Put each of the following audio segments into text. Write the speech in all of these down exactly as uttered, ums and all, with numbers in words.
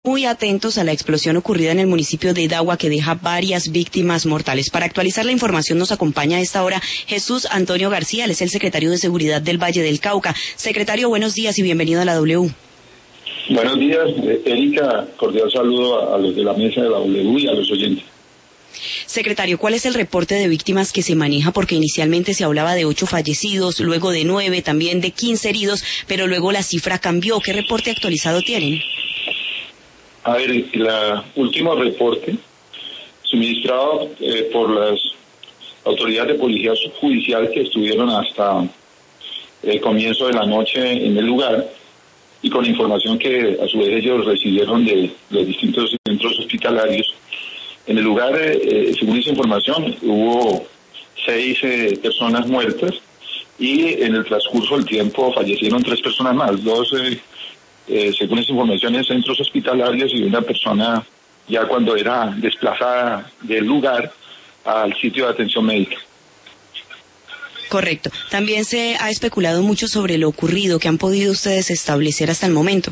Muy atentos a la explosión ocurrida en el municipio de Dagua que deja varias víctimas mortales. Para actualizar la información nos acompaña a esta hora Jesús Antonio García, él es el secretario de Seguridad del Valle del Cauca. Secretario, buenos días y bienvenido a la W. Buenos días, Erika, cordial saludo a los de la mesa de la W y a los oyentes. Secretario, ¿cuál es el reporte de víctimas que se maneja? Porque inicialmente se hablaba de ocho fallecidos, luego de nueve, también de quince heridos, pero luego la cifra cambió. ¿Qué reporte actualizado tienen? A ver, el último reporte suministrado eh, por las autoridades de policía judicial que estuvieron hasta el comienzo de la noche en el lugar y con información que a su vez ellos recibieron de los distintos centros hospitalarios. En el lugar, eh, según esa información, hubo seis eh, personas muertas y en el transcurso del tiempo fallecieron tres personas más, dos eh, Eh, según esa información, en centros hospitalarios y una persona ya cuando era desplazada del lugar al sitio de atención médica. Correcto. También se ha especulado mucho sobre lo ocurrido. ¿Qué han podido ustedes establecer hasta el momento?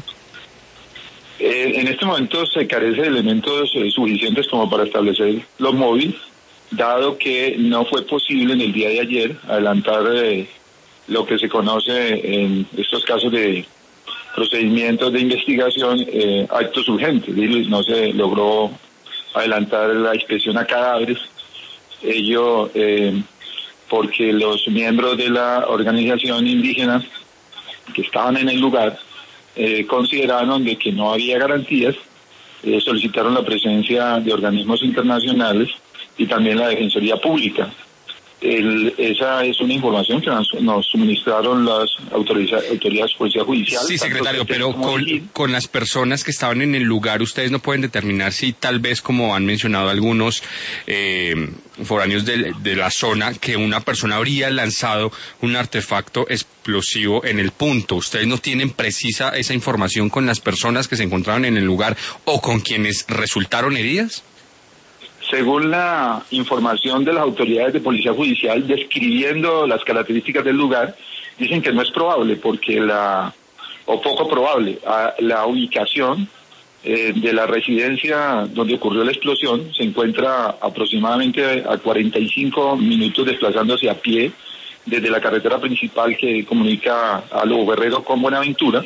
Eh, en este momento se carece de elementos eh, suficientes como para establecer los móviles, dado que no fue posible en el día de ayer adelantar eh, lo que se conoce en estos casos de procedimientos de investigación, eh, actos urgentes. No se logró adelantar la inspección a cadáveres, ello eh, porque los miembros de la organización indígena que estaban en el lugar eh, consideraron de que no había garantías, eh, solicitaron la presencia de organismos internacionales y también la Defensoría Pública. El, esa es una información que nos, nos suministraron las autoridades, autoridades de policía judicial. Sí, secretario, pero con, con las personas que estaban en el lugar, ustedes no pueden determinar si tal vez, como han mencionado algunos eh, foráneos de, de la zona, que una persona habría lanzado un artefacto explosivo en el punto. ¿Ustedes no tienen precisa esa información con las personas que se encontraban en el lugar o con quienes resultaron heridas? Según la información de las autoridades de policía judicial, describiendo las características del lugar, dicen que no es probable, porque la, o poco probable, a, la ubicación eh, de la residencia donde ocurrió la explosión se encuentra aproximadamente a cuarenta y cinco minutos desplazándose a pie desde la carretera principal que comunica a Lobo Guerrero con Buenaventura,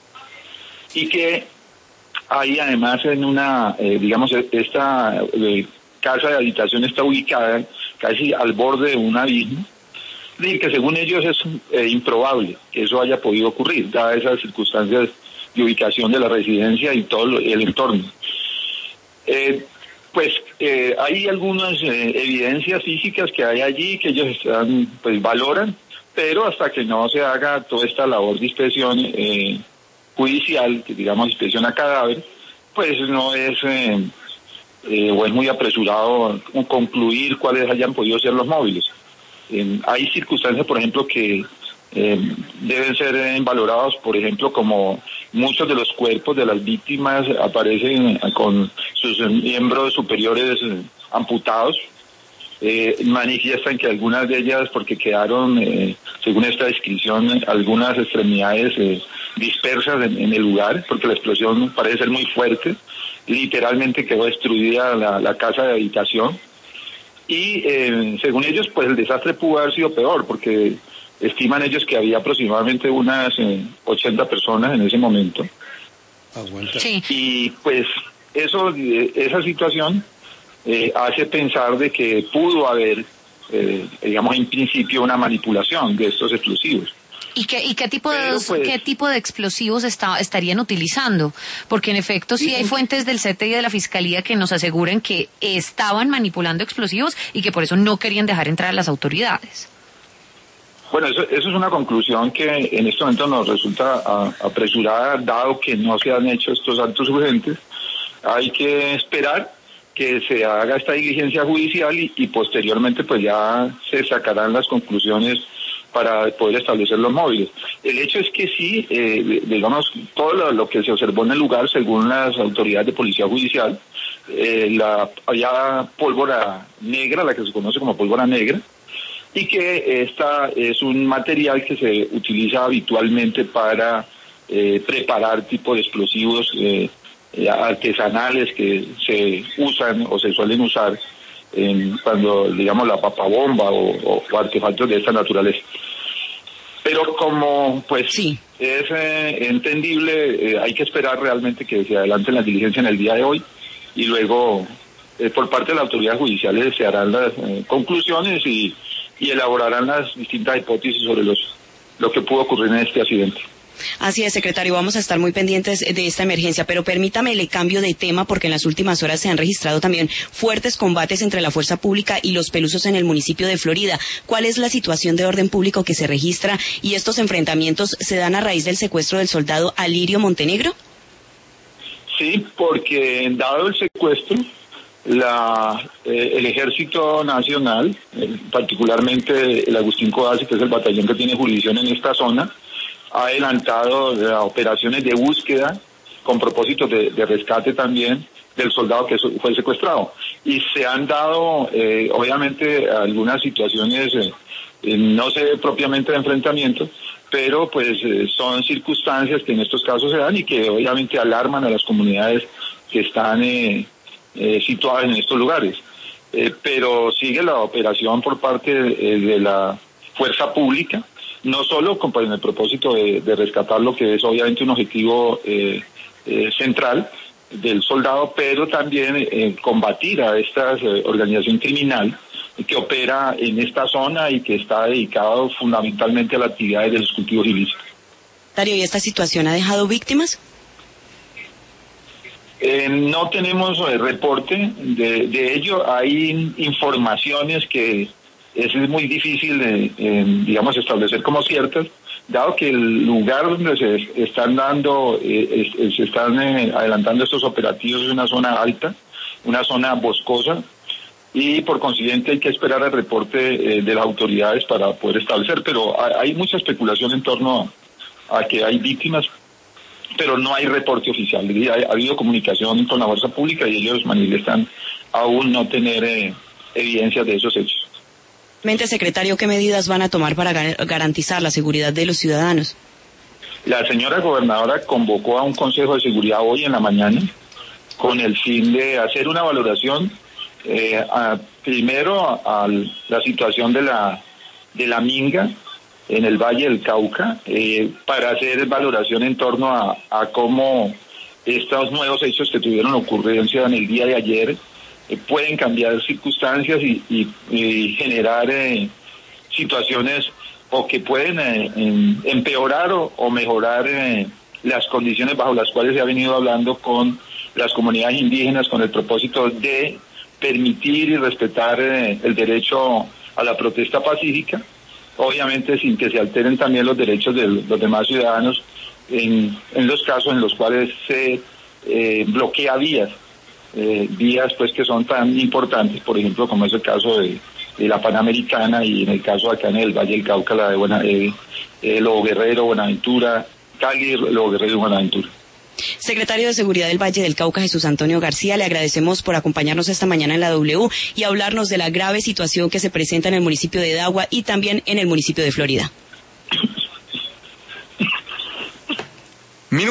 y que hay además en una, eh, digamos, esta... Eh, casa de habitación está ubicada casi al borde de un abismo, y que según ellos es eh, improbable que eso haya podido ocurrir, dadas esas circunstancias de ubicación de la residencia y todo el entorno. Eh, pues eh, hay algunas eh, evidencias físicas que hay allí que ellos están, pues valoran, pero hasta que no se haga toda esta labor de inspección eh, judicial, que digamos inspección a cadáver, pues no es... Eh, Eh, o es muy apresurado concluir cuáles hayan podido ser los móviles. Eh, hay circunstancias, por ejemplo, que eh, deben ser eh, valorados, por ejemplo, como muchos de los cuerpos de las víctimas aparecen con sus miembros superiores eh, amputados. Eh, manifiestan que algunas de ellas, porque quedaron, eh, según esta descripción, algunas extremidades eh, dispersas en, en el lugar, porque la explosión parece ser muy fuerte. Literalmente quedó destruida la, la casa de habitación y eh, según ellos pues el desastre pudo haber sido peor, porque estiman ellos que había aproximadamente unas eh, ochenta personas en ese momento. Sí. Y pues eso, eh, esa situación eh, hace pensar de que pudo haber eh, digamos en principio una manipulación de estos explosivos. ¿Y qué, y qué tipo de Pero, pues, qué tipo de explosivos está, estarían utilizando? Porque en efecto sí hay fuentes del C T I y de la Fiscalía que nos aseguran que estaban manipulando explosivos y que por eso no querían dejar entrar a las autoridades. Bueno, eso, eso es una conclusión que en este momento nos resulta a, apresurada, dado que no se han hecho estos actos urgentes. Hay que esperar que se haga esta diligencia judicial y, y posteriormente pues ya se sacarán las conclusiones para poder establecer los móviles. El hecho es que sí, eh, digamos, todo lo, lo que se observó en el lugar, según las autoridades de policía judicial, eh, la, había pólvora negra, la que se conoce como pólvora negra, y que esta es un material que se utiliza habitualmente para eh, preparar tipo de explosivos eh, eh, artesanales que se usan o se suelen usar en, cuando, digamos, la papabomba o, o, o artefactos de esta naturaleza. Pero como, pues, sí. es eh, entendible, eh, hay que esperar realmente que se adelanten las diligencias en el día de hoy y luego, eh, por parte de las autoridades judiciales, se harán las eh, conclusiones y, y elaborarán las distintas hipótesis sobre los lo que pudo ocurrir en este accidente. Así es, secretario, vamos a estar muy pendientes de esta emergencia, pero permítame le cambio de tema porque en las últimas horas se han registrado también fuertes combates entre la fuerza pública y los pelusos en el municipio de Florida. ¿Cuál es la situación de orden público que se registra y estos enfrentamientos se dan a raíz del secuestro del soldado Alirio Montenegro? Sí, porque dado el secuestro, la eh, el Ejército Nacional, eh, particularmente el Agustín Codazzi, que es el batallón que tiene jurisdicción en esta zona, ha adelantado eh, operaciones de búsqueda con propósito de, de rescate también del soldado que fue secuestrado. Y se han dado, eh, obviamente, algunas situaciones, eh, eh, no sé propiamente de enfrentamiento, pero pues eh, son circunstancias que en estos casos se dan y que obviamente alarman a las comunidades que están eh, eh, situadas en estos lugares. Eh, pero sigue la operación por parte eh, de la fuerza pública, no solo con el propósito de, de rescatar lo que es obviamente un objetivo eh, eh, central del soldado, pero también eh, combatir a esta eh, organización criminal que opera en esta zona y que está dedicado fundamentalmente a las actividades de los cultivos ilícitos. Darío, ¿y esta situación ha dejado víctimas? Eh, no tenemos eh, reporte de, de ello. Hay informaciones que es muy difícil, eh, eh, digamos, establecer como ciertas, dado que el lugar donde se están dando, eh, es, se están eh, adelantando estos operativos es una zona alta, una zona boscosa, y por consiguiente hay que esperar el reporte eh, de las autoridades para poder establecer, pero hay, hay mucha especulación en torno a, a que hay víctimas, pero no hay reporte oficial. Ha, ha habido comunicación con la fuerza pública y ellos manifiestan aún no tener eh, evidencias de esos hechos. Secretario, ¿qué medidas van a tomar para garantizar la seguridad de los ciudadanos? La señora gobernadora convocó a un consejo de seguridad hoy en la mañana con el fin de hacer una valoración eh, a, primero a, a la situación de la de la minga en el Valle del Cauca, eh, para hacer valoración en torno a, a cómo estos nuevos hechos que tuvieron ocurrencia en el día de ayer eh, pueden cambiar circunstancias y, y, y generar eh, situaciones o que pueden eh, en, empeorar o, o mejorar eh, las condiciones bajo las cuales se ha venido hablando con las comunidades indígenas con el propósito de permitir y respetar eh, el derecho a la protesta pacífica, obviamente sin que se alteren también los derechos de los demás ciudadanos en, en los casos en los cuales se eh, bloquea vías, eh, vías pues que son tan importantes, por ejemplo como es el caso de, de la Panamericana y en el caso acá en el Valle del Cauca, la de Buena, eh, eh, Lobo Guerrero, Buenaventura, Cali, Lobo Guerrero y Buenaventura. Secretario de Seguridad del Valle del Cauca, Jesús Antonio García, le agradecemos por acompañarnos esta mañana en la W y hablarnos de la grave situación que se presenta en el municipio de Dagua y también en el municipio de Florida.